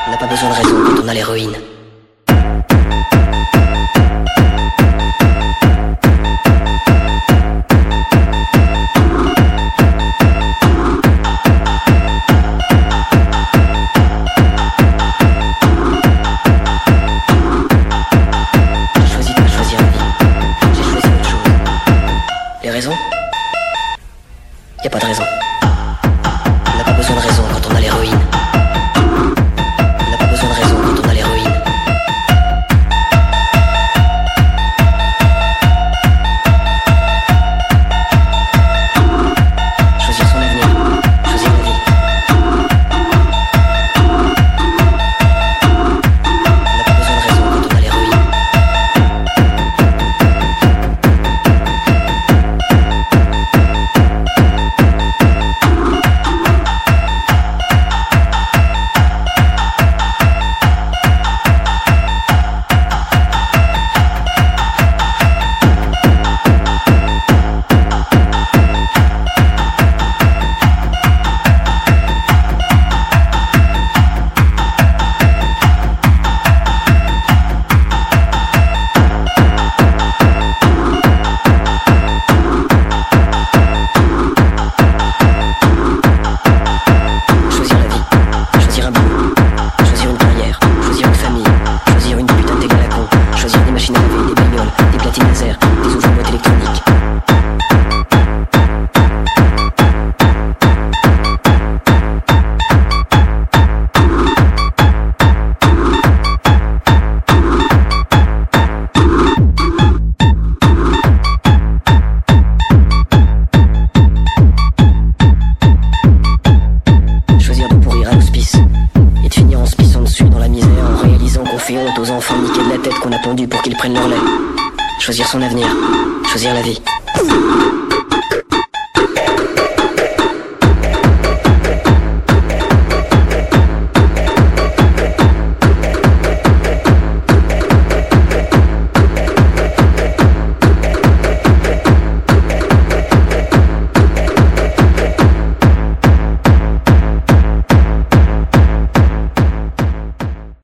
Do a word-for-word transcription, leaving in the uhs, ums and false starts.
On n'a pas besoin de raison quand on a l'héroïne. J'ai choisi de pas choisir la vie. J'ai choisi autre chose. Les raisons? Y a pas de raison. On n'a pas besoin de raison quand on a l'héroïne. On n'a pas besoin de raison quand on a l'héroïne. Choisir son avenir, choisir la vie. On n'a pas besoin de raison quand on a l'héroïne. Choisir la vie, choisir un boulot, choisir une carrière, choisir une famille, choisir une putain de télé à la con, choisir des machines à laver, des bagnoles, des platines laser, des ouvre-boîtes électroniques. Choisir de pourrir à l'hospice et de finir en se pissant dessus dans la misère en réalisant qu'on fait honte aux enfants niqués de la tête qu'on a pondus pour qu'ils prennent leur lait. Choisir son avenir, choisir la vie.